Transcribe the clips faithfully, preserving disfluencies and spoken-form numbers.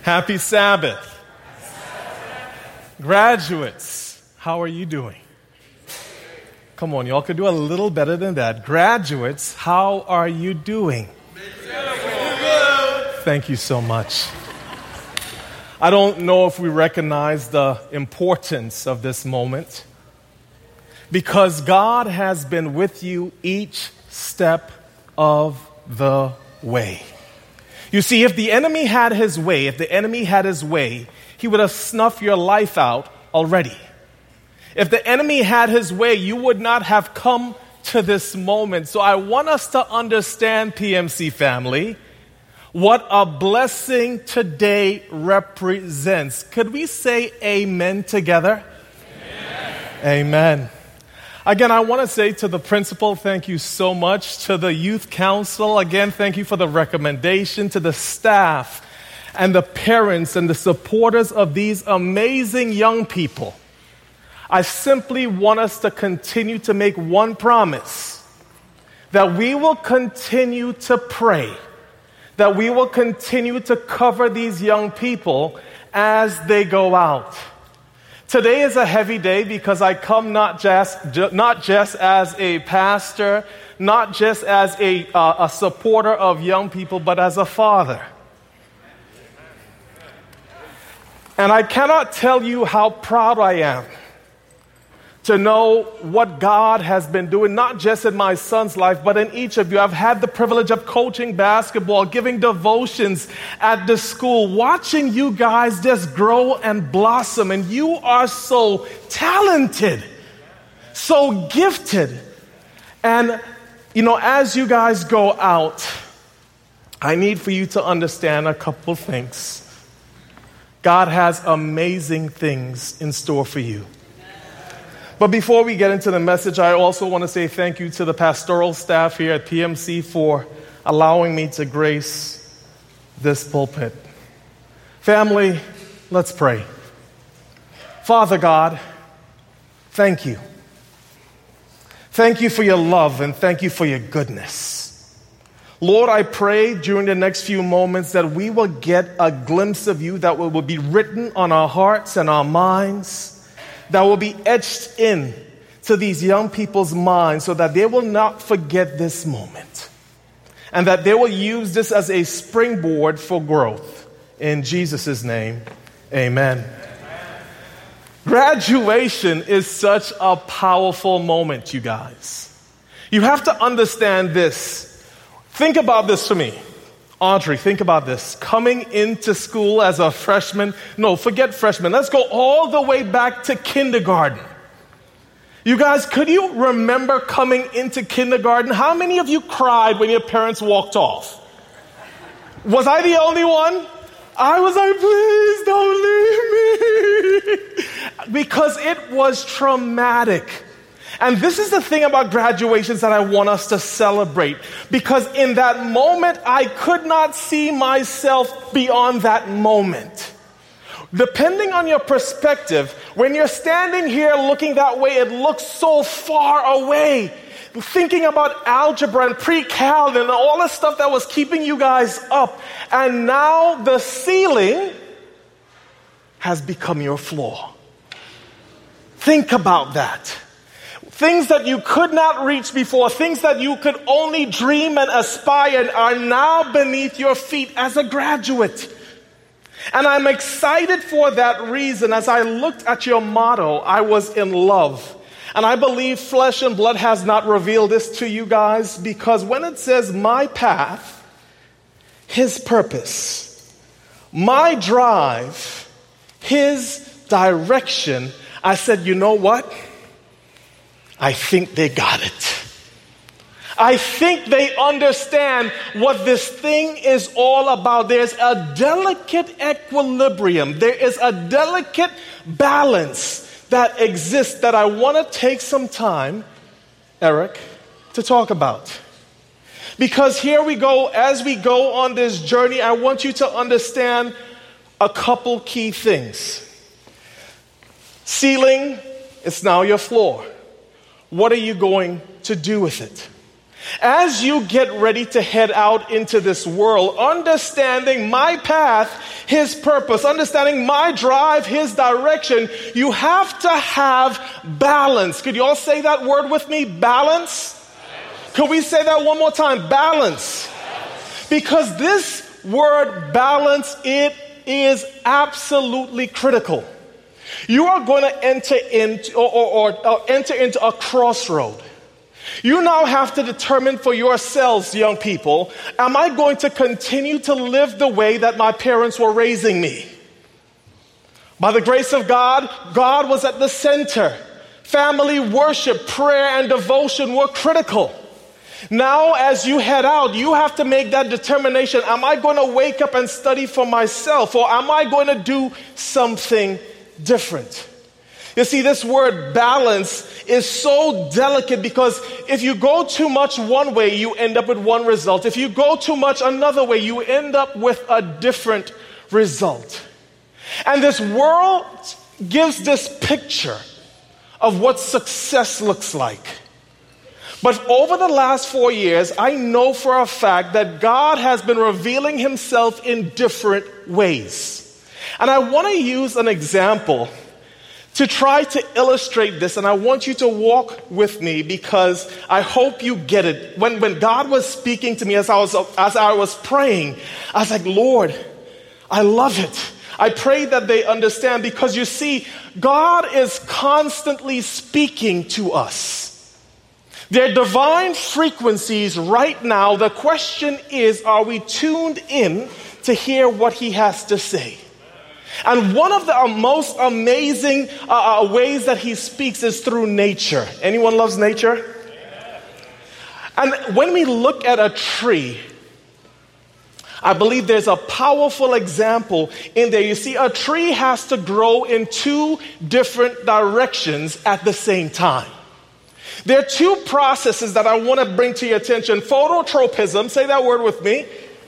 Happy Sabbath. Graduates, how are you doing? Come on, y'all could do a little better than that. Graduates, how are you doing? Thank you so much. I don't know if we recognize the importance of this moment, because God has been with you each step of the way. You see, if the enemy had his way, if the enemy had his way, he would have snuffed your life out already. If the enemy had his way, you would not have come to this moment. So I want us to understand, P M C family, what a blessing today represents. Could we say amen together? Amen. Amen. Again, I want to say to the principal, thank you so much. To the youth council, again, thank you for the recommendation. To the staff and the parents and the supporters of these amazing young people, I simply want us to continue to make one promise, that we will continue to pray, that we will continue to cover these young people as they go out. Today is a heavy day because I come not just, ju- not just as a pastor, not just as a, uh, a supporter of young people, but as a father. And I cannot tell you how proud I am to know what God has been doing, not just in my son's life, but in each of you. I've had the privilege of coaching basketball, giving devotions at the school, watching you guys just grow and blossom. And you are so talented, so gifted. And, you know, as you guys go out, I need for you to understand a couple things. God has amazing things in store for you. But before we get into the message, I also want to say thank you to the pastoral staff here at P M C for allowing me to grace this pulpit. Family, let's pray. Father God, thank you. Thank you for your love and thank you for your goodness. Lord, I pray during the next few moments that we will get a glimpse of you, that will be written on our hearts and our minds, that will be etched in to these young people's minds so that they will not forget this moment and that they will use this as a springboard for growth. In Jesus' name, amen. Amen. Graduation is such a powerful moment, you guys. You have to understand this. Think about this for me. Audrey, think about this. Coming into school as a freshman, no, forget freshman. Let's go all the way back to kindergarten. You guys, could you remember coming into kindergarten? How many of you cried when your parents walked off? Was I the only one? I was like, please don't leave me. Because it was traumatic. And this is the thing about graduations that I want us to celebrate. Because in that moment, I could not see myself beyond that moment. Depending on your perspective, when you're standing here looking that way, it looks so far away. Thinking about algebra and pre-cal and all the stuff that was keeping you guys up. And now the ceiling has become your floor. Think about that. Things that you could not reach before, things that you could only dream and aspire are now beneath your feet as a graduate. And I'm excited for that reason. As I looked at your motto, I was in love. And I believe flesh and blood has not revealed this to you guys, because when it says my path, his purpose, my drive, his direction, I said, you know what? I think they got it. I think they understand what this thing is all about. There's a delicate equilibrium. There is a delicate balance that exists that I want to take some time, Eric, to talk about. Because here we go, as we go on this journey, I want you to understand a couple key things. Ceiling, it's now your floor. What are you going to do with it? As you get ready to head out into this world, understanding my path, his purpose, understanding my drive, his direction, you have to have balance. Could you all say that word with me? Balance? Could we say that one more time? Balance. Because this word balance, it is absolutely critical. You are going to enter into or, or, or, or enter into a crossroad. You now have to determine for yourselves, young people, am I going to continue to live the way that my parents were raising me? By the grace of God, God was at the center. Family worship, prayer, and devotion were critical. Now, as you head out, you have to make that determination. Am I going to wake up and study for myself, or am I going to do something different? You see, this word balance is so delicate because if you go too much one way, you end up with one result. If you go too much another way, you end up with a different result. And this world gives this picture of what success looks like. But over the last four years, I know for a fact that God has been revealing himself in different ways. And I want to use an example to try to illustrate this, and I want you to walk with me because I hope you get it. When, when God was speaking to me as I was, as I was praying, I was like, Lord, I love it. I pray that they understand because you see, God is constantly speaking to us. They're divine frequencies right now. The question is, are we tuned in to hear what he has to say? And one of the most amazing uh, ways that he speaks is through nature. Anyone loves nature? And when we look at a tree, I believe there's a powerful example in there. You see, a tree has to grow in two different directions at the same time. There are two processes that I want to bring to your attention. Phototropism, say that word with me.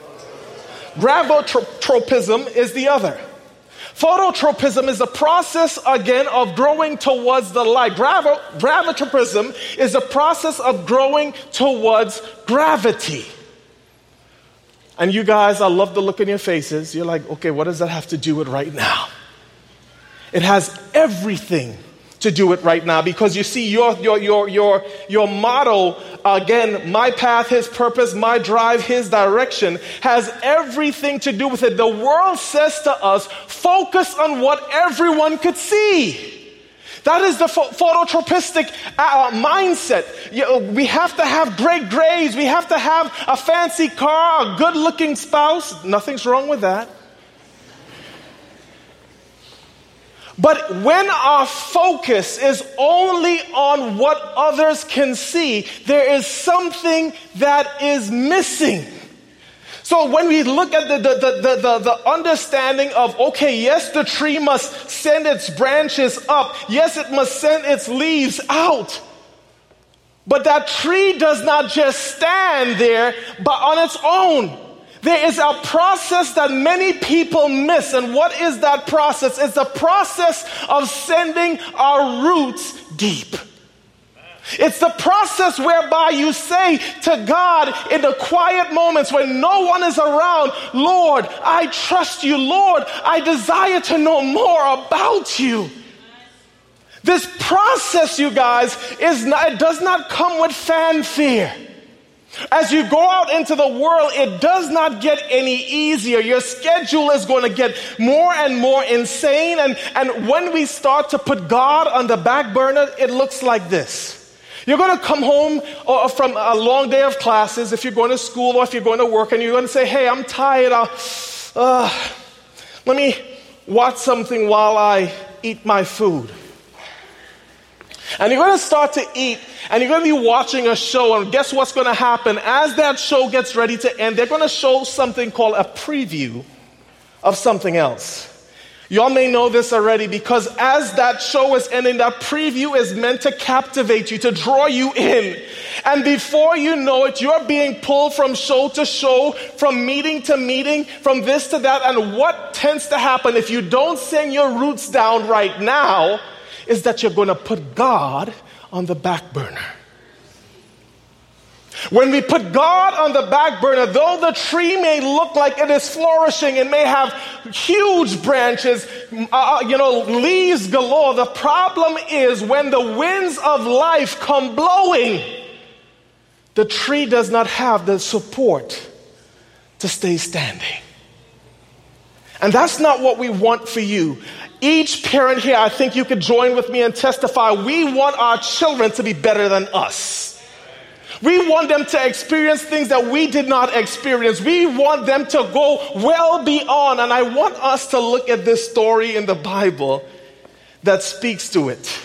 Gravitropism is the other. Phototropism is the process, again, of growing towards the light. Gravi- gravitropism is the process of growing towards gravity. And you guys, I love the look in your faces. You're like, okay, what does that have to do with right now? It has everything to do it right now, because you see your your your your your motto, again, my path, his purpose, my drive, his direction, has everything to do with it. The world says to us, focus on what everyone could see. That is the ph- phototropistic uh, mindset. You, we have to have great grades. We have to have a fancy car, a good-looking spouse. Nothing's wrong with that. But when our focus is only on what others can see, there is something that is missing. So when we look at the, the, the, the, the understanding of, okay, yes, the tree must send its branches up. Yes, it must send its leaves out. But that tree does not just stand there, but on its own. There is a process that many people miss. And what is that process? It's the process of sending our roots deep. It's the process whereby you say to God in the quiet moments when no one is around, Lord, I trust you. Lord, I desire to know more about you. This process, you guys, is not, it does not come with fanfare. As you go out into the world, it does not get any easier. Your schedule is going to get more and more insane. And, and when we start to put God on the back burner, it looks like this. You're going to come home or from a long day of classes, if you're going to school or if you're going to work, and you're going to say, hey, I'm tired. I'll, uh, let me watch something while I eat my food. And you're going to start to eat, and you're going to be watching a show, and guess what's going to happen? As that show gets ready to end, they're going to show something called a preview of something else. Y'all may know this already, because as that show is ending, that preview is meant to captivate you, to draw you in. And before you know it, you're being pulled from show to show, from meeting to meeting, from this to that. And what tends to happen if you don't send your roots down right now is that you're going to put God on the back burner. When we put God on the back burner, though the tree may look like it is flourishing, it may have huge branches, uh, you know, leaves galore. The problem is when the winds of life come blowing, the tree does not have the support to stay standing. And that's not what we want for you. Each parent here, I think you could join with me and testify, we want our children to be better than us. We want them to experience things that we did not experience. We want them to go well beyond. And I want us to look at this story in the Bible that speaks to it.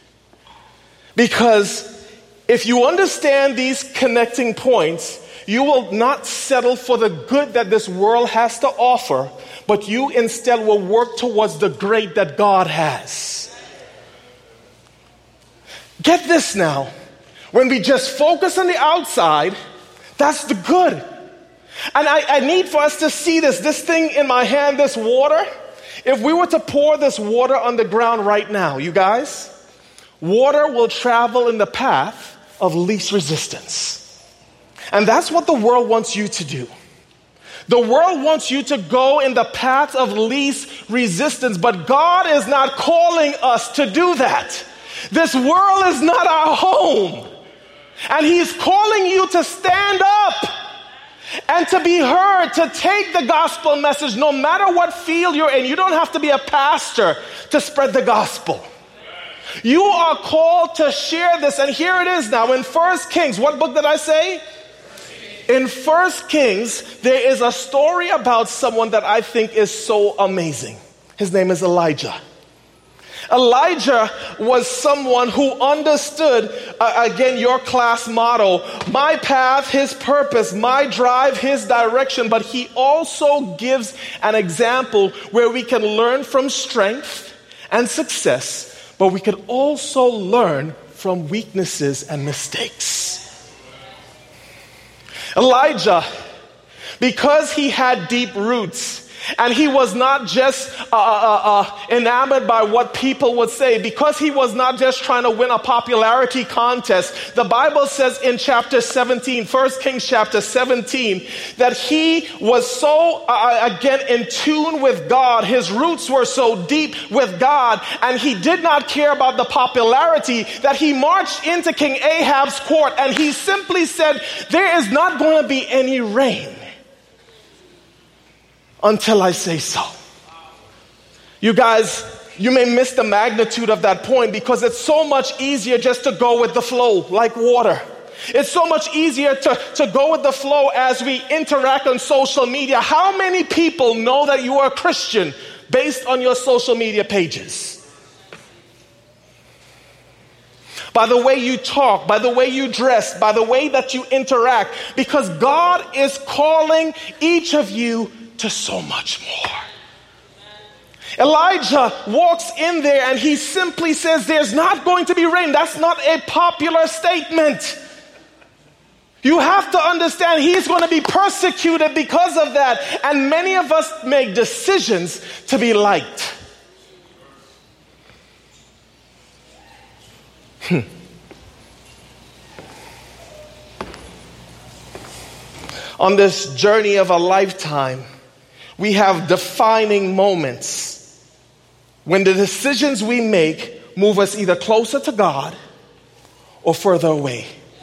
Because if you understand these connecting points, you will not settle for the good that this world has to offer, but you instead will work towards the great that God has. Get this now. When we just focus on the outside, that's the good. And I, I need for us to see this. This thing in my hand, this water, if we were to pour this water on the ground right now, you guys, water will travel in the path of least resistance. And that's what the world wants you to do. The world wants you to go in the path of least resistance, but God is not calling us to do that. This world is not our home. And He's calling you to stand up and to be heard, to take the gospel message no matter what field you're in. You don't have to be a pastor to spread the gospel. You are called to share this. And here it is now in First Kings. What book did I say? In First Kings, there is a story about someone that I think is so amazing. His name is Elijah. Elijah was someone who understood, uh, again, your class motto, my path, his purpose, my drive, his direction. But he also gives an example where we can learn from strength and success, but we can also learn from weaknesses and mistakes. Elijah, because he had deep roots, and he was not just uh, uh, uh, enamored by what people would say, because he was not just trying to win a popularity contest. The Bible says in chapter seventeen, First Kings chapter seventeen, that he was so, uh, again, in tune with God. His roots were so deep with God, and he did not care about the popularity that he marched into King Ahab's court, and he simply said, there is not going to be any rain until I say so. You guys, you may miss the magnitude of that point because it's so much easier just to go with the flow like water. It's so much easier to, to go with the flow as we interact on social media. How many people know that you are a Christian based on your social media pages? By the way you talk, by the way you dress, by the way that you interact, because God is calling each of you to so much more. Elijah walks in there and he simply says, there's not going to be rain. That's not a popular statement. You have to understand he's going to be persecuted because of that. And many of us make decisions to be liked. Hmm. On this journey of a lifetime, we have defining moments when the decisions we make move us either closer to God or further away.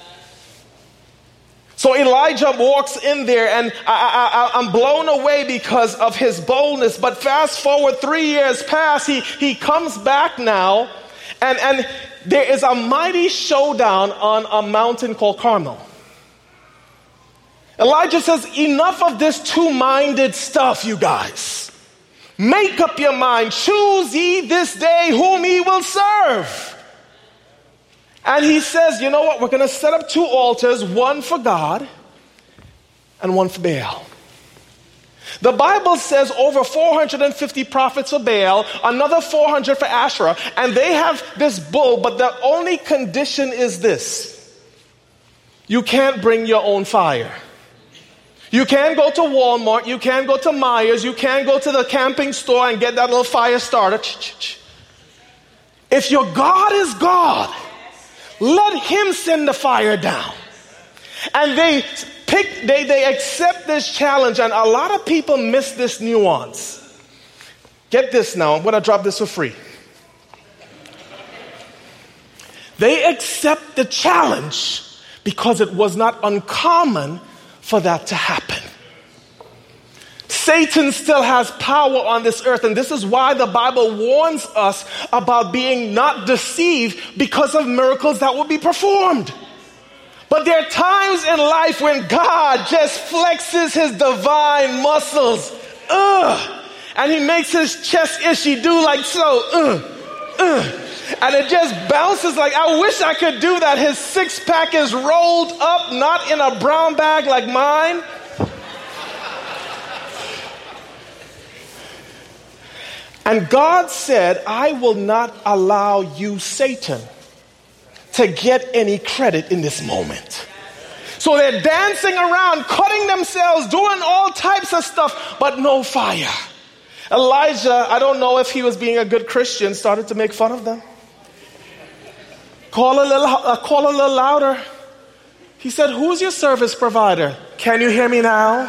So Elijah walks in there, and I, I, I'm blown away because of his boldness. But fast forward three years past, he, he comes back now, and, and there is a mighty showdown on a mountain called Carmel. Elijah says, enough of this two-minded stuff, you guys. Make up your mind. Choose ye this day whom ye will serve. And he says, you know what? We're going to set up two altars, one for God and one for Baal. The Bible says over four hundred fifty prophets for Baal, another four hundred for Asherah, and they have this bull, but the only condition is this. You can't bring your own fire. You can't go to Walmart, you can't go to Myers, you can't go to the camping store and get that little fire starter. If your God is God, let him send the fire down. And they pick, they, they accept this challenge, and a lot of people miss this nuance. Get this now, I'm going to drop this for free. They accept the challenge because it was not uncommon for that to happen. Satan still has power on this earth, and this is why the Bible warns us about being not deceived because of miracles that will be performed. But there are times in life when God just flexes his divine muscles, ugh, and he makes his chest itchy do like so, ugh, ugh. And it just bounces like, I wish I could do that. His six pack is rolled up, not in a brown bag like mine. And God said, I will not allow you, Satan, to get any credit in this moment. So they're dancing around, cutting themselves, doing all types of stuff, but no fire. Elijah, I don't know if he was being a good Christian, started to make fun of them. Call a little, uh, call a little louder. He said, who's your service provider? Can you hear me now?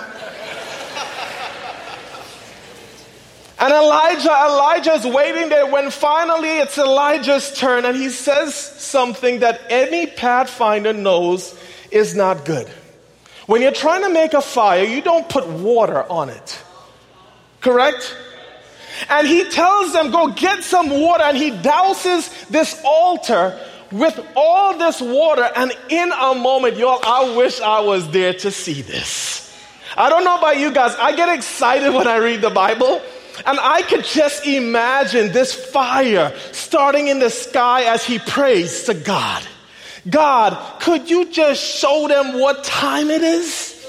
And Elijah, Elijah is waiting there when finally it's Elijah's turn, and he says something that any pathfinder knows is not good. When you're trying to make a fire, you don't put water on it. Correct? And he tells them, go get some water, and he douses this altar with all this water, and in a moment, y'all, I wish I was there to see this. I don't know about you guys, I get excited when I read the Bible. And I could just imagine this fire starting in the sky as he prays to God. God, could you just show them what time it is?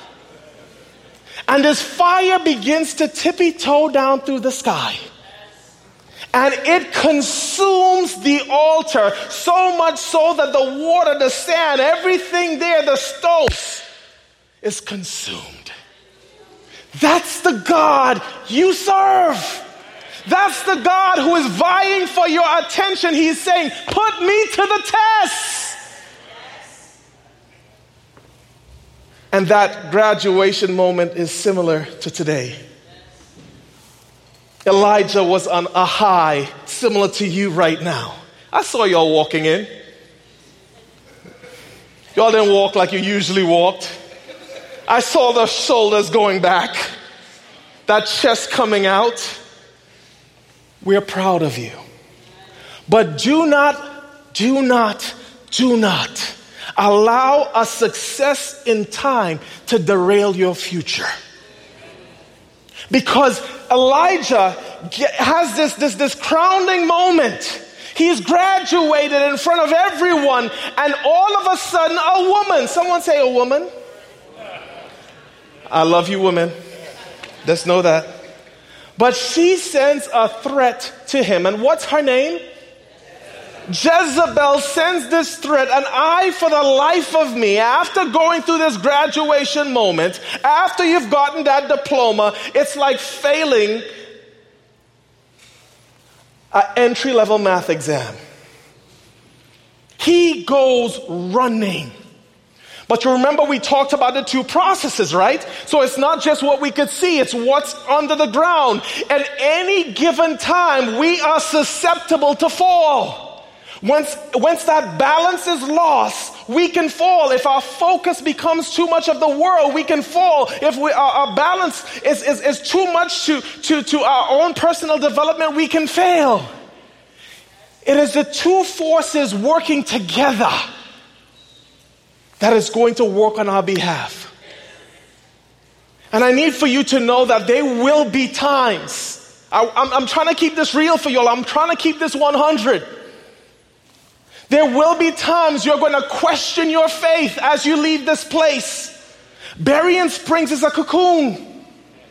And this fire begins to tippy-toe down through the sky. And it consumes the altar, so much so that the water, the sand, everything there, the stones, is consumed. That's the God you serve. That's the God who is vying for your attention. He's saying, put me to the test. And that graduation moment is similar to today. Elijah was on a high similar to you right now. I saw y'all walking in. Y'all didn't walk like you usually walked. I saw the shoulders going back, that chest coming out. We're proud of you. But do not, do not, do not allow a success in time to derail your future. Because Elijah has this, this, this crowning moment. He's graduated in front of everyone, and all of a sudden a woman, someone say a woman. I love you, women. Just know that. But she sends a threat to him. And what's her name? Jezebel sends this threat. And I, for the life of me, after going through this graduation moment, after you've gotten that diploma, it's like failing an entry-level math exam. He goes running. But you remember we talked about the two processes, right? So it's not just what we could see, it's what's under the ground. At any given time, we are susceptible to fall. Once, once that balance is lost, we can fall. If our focus becomes too much of the world, we can fall. If we, our, our balance is, is, is too much to, to, to our own personal development, we can fail. It is the two forces working together that is going to work on our behalf. And I need for you to know that there will be times. I, I'm, I'm trying to keep this real for y'all. I'm trying to keep this one hundred. There will be times you're going to question your faith as you leave this place. Berrien Springs is a cocoon.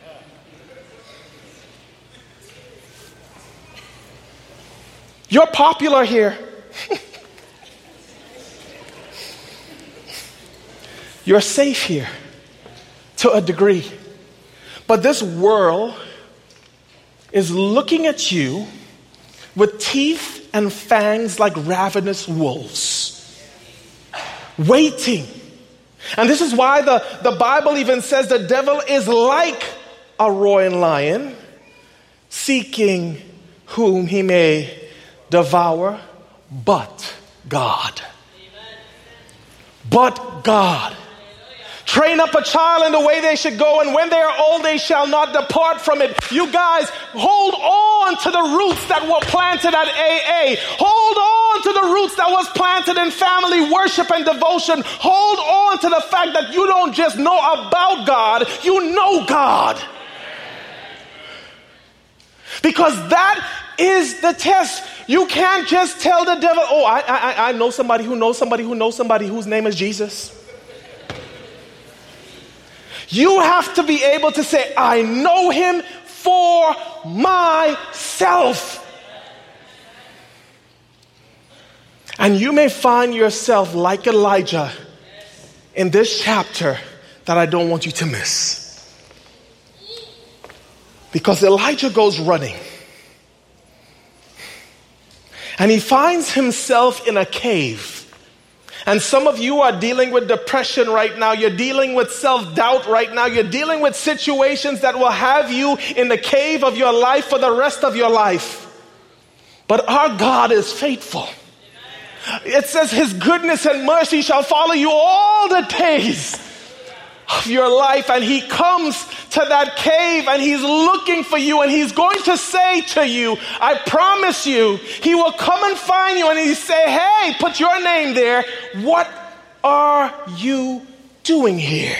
You're popular here. You're safe here to a degree. But this world is looking at you with teeth and fangs like ravenous wolves, waiting And this is why the, the Bible even says the devil is like a roaring lion, seeking whom he may devour, but God. But God. Train up a child in the way they should go, and when they are old, they shall not depart from it. You guys, hold on to the roots that were planted at A A. Hold on to the roots that was planted in family worship and devotion. Hold on to the fact that you don't just know about God, you know God. Because that is the test. You can't just tell the devil, oh, I, I, I know somebody who knows somebody who knows somebody whose name is Jesus. You have to be able to say, I know him for myself. And you may find yourself like Elijah in this chapter that I don't want you to miss. Because Elijah goes running. And he finds himself in a cave. And some of you are dealing with depression right now. You're dealing with self-doubt right now. You're dealing with situations that will have you in the cave of your life for the rest of your life. But our God is faithful. It says his goodness and mercy shall follow you all the days of your life. And he comes to that cave and he's looking for you, and he's going to say to you, I promise you, he will come and find you and he say, hey, put your name there. What are you doing here?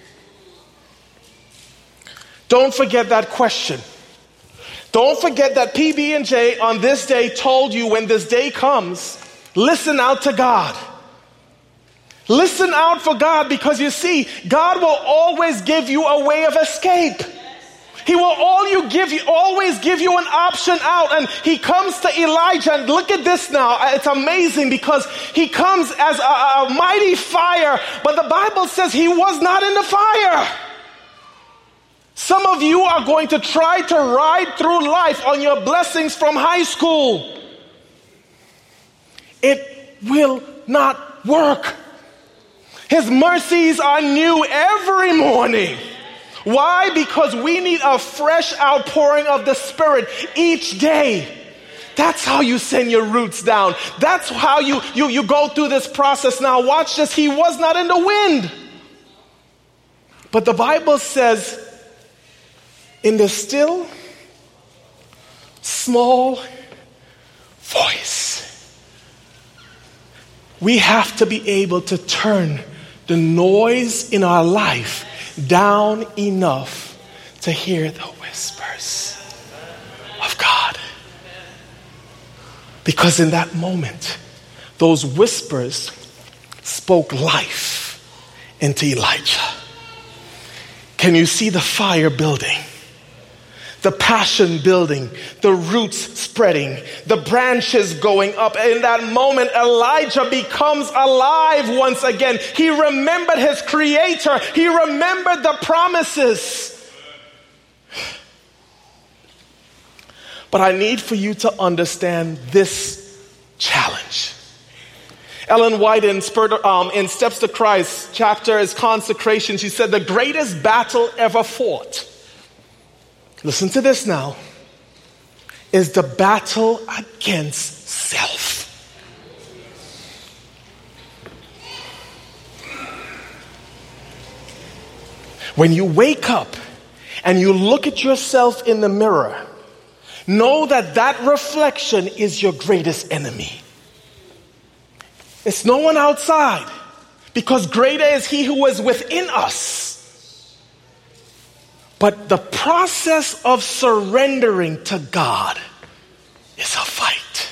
Don't forget that question. Don't forget that P B and J on this day told you, when this day comes, listen out to God. Listen out for God, because you see, God will always give you a way of escape. He will all you give you, always give you an option out. And he comes to Elijah, and look at this now. It's amazing because he comes as a, a mighty fire, but the Bible says he was not in the fire. Some of you are going to try to ride through life on your blessings from high school. It will not work. His mercies are new every morning. Why? Because we need a fresh outpouring of the Spirit each day. That's how you send your roots down. That's how you, you, you go through this process. Now watch this. He was not in the wind. But the Bible says, in the still, small voice, we have to be able to turn the noise in our life down enough to hear the whispers of God. Because in that moment, those whispers spoke life into Elijah. Can you see the fire building? The passion building, the roots spreading, the branches going up. In that moment, Elijah becomes alive once again. He remembered his creator. He remembered the promises. But I need for you to understand this challenge. Ellen White in, um, in Steps to Christ chapter is consecration. She said the greatest battle ever fought, listen to this now, is the battle against self. When you wake up and you look at yourself in the mirror, know that that reflection is your greatest enemy. It's no one outside, because greater is he who is within us. But the process of surrendering to God is a fight.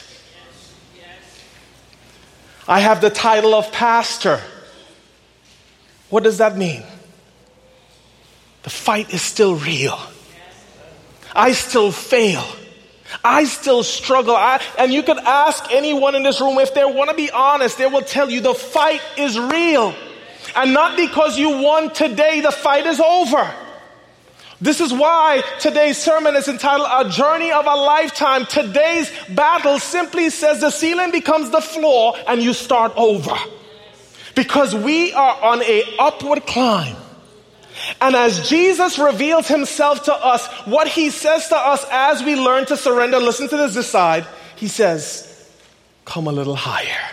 I have the title of pastor. What does that mean? The fight is still real. I still fail. I still struggle. I, and you could ask anyone in this room, if they want to be honest, they will tell you the fight is real. And not because you won today, the fight is over. This is why today's sermon is entitled A Journey of a Lifetime. Today's battle simply says the ceiling becomes the floor and you start over. Because we are on a upward climb. And as Jesus reveals himself to us, what he says to us as we learn to surrender, listen to this aside, he says, come a little higher.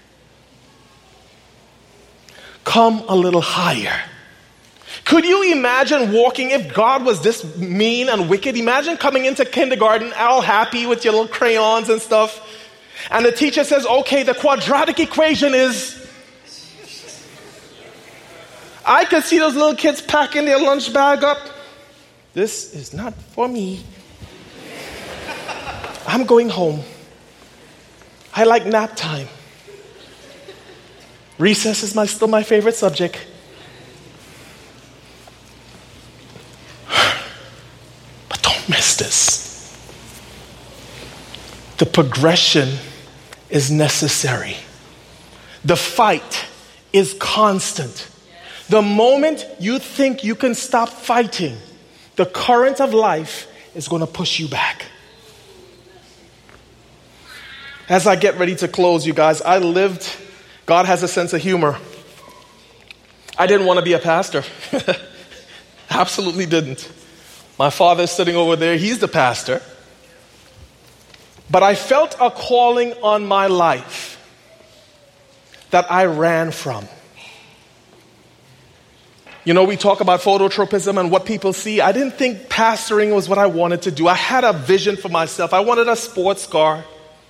Come a little higher. Could you imagine walking, if God was this mean and wicked, imagine coming into kindergarten all happy with your little crayons and stuff, and the teacher says, okay, the quadratic equation is... I could see those little kids packing their lunch bag up. This is not for me. I'm going home. I like nap time. Recess is my, still my favorite subject. But don't miss this. The progression is necessary. The fight is constant. The moment you think you can stop fighting, the current of life is going to push you back. As I get ready to close, you guys, I lived, God has a sense of humor. I didn't want to be a pastor. Absolutely didn't. My father's sitting over there, he's the pastor. But I felt a calling on my life that I ran from. You know, we talk about phototropism and what people see. I didn't think pastoring was what I wanted to do. I had a vision for myself. I wanted a sports car.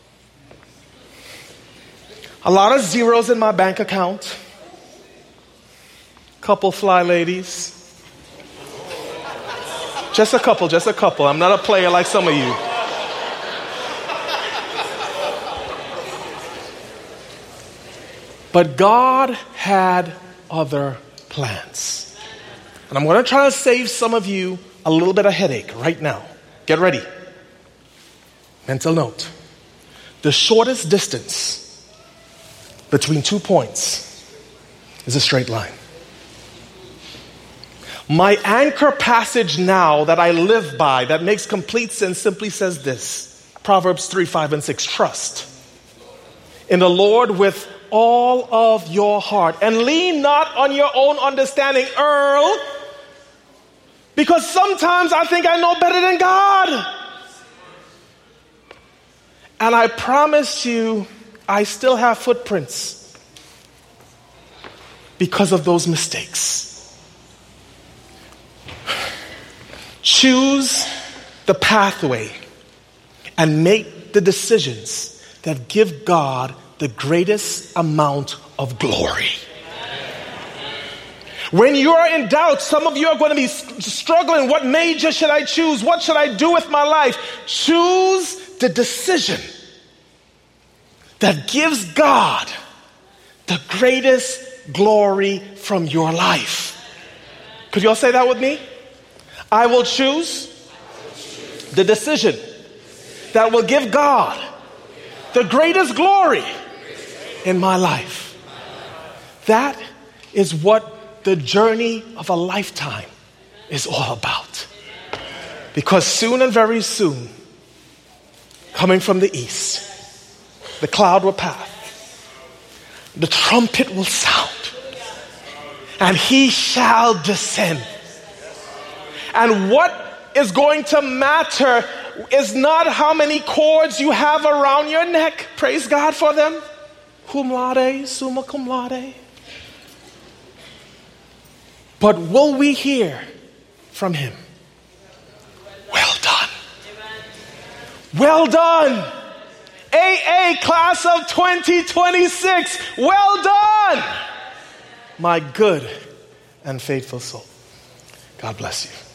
A lot of zeros in my bank account. Couple fly ladies. Just a couple, just a couple. I'm not a player like some of you. But God had other plans. And I'm going to try to save some of you a little bit of headache right now. Get ready. Mental note. The shortest distance between two points is a straight line. My anchor passage now that I live by, that makes complete sense, simply says this. Proverbs three, five, and six. Trust in the Lord with all of your heart, and lean not on your own understanding, Earl, because sometimes I think I know better than God. And I promise you, I still have footprints because of those mistakes. Choose the pathway and make the decisions that give God the greatest amount of glory. When you are in doubt, some of you are going to be struggling. What major should I choose? What should I do with my life? Choose the decision that gives God the greatest glory from your life. Could you all say that with me? I will choose the decision that will give God the greatest glory in my life. That is what the journey of a lifetime is all about. Because soon and very soon, coming from the east, the cloud will pass, the trumpet will sound, and he shall descend. And what is going to matter is not how many cords you have around your neck. Praise God for them. Cum laude, summa cum laude. But will we hear from him? Well done. Well done. A A class of twenty twenty-six. Well done. My good and faithful soul. God bless you.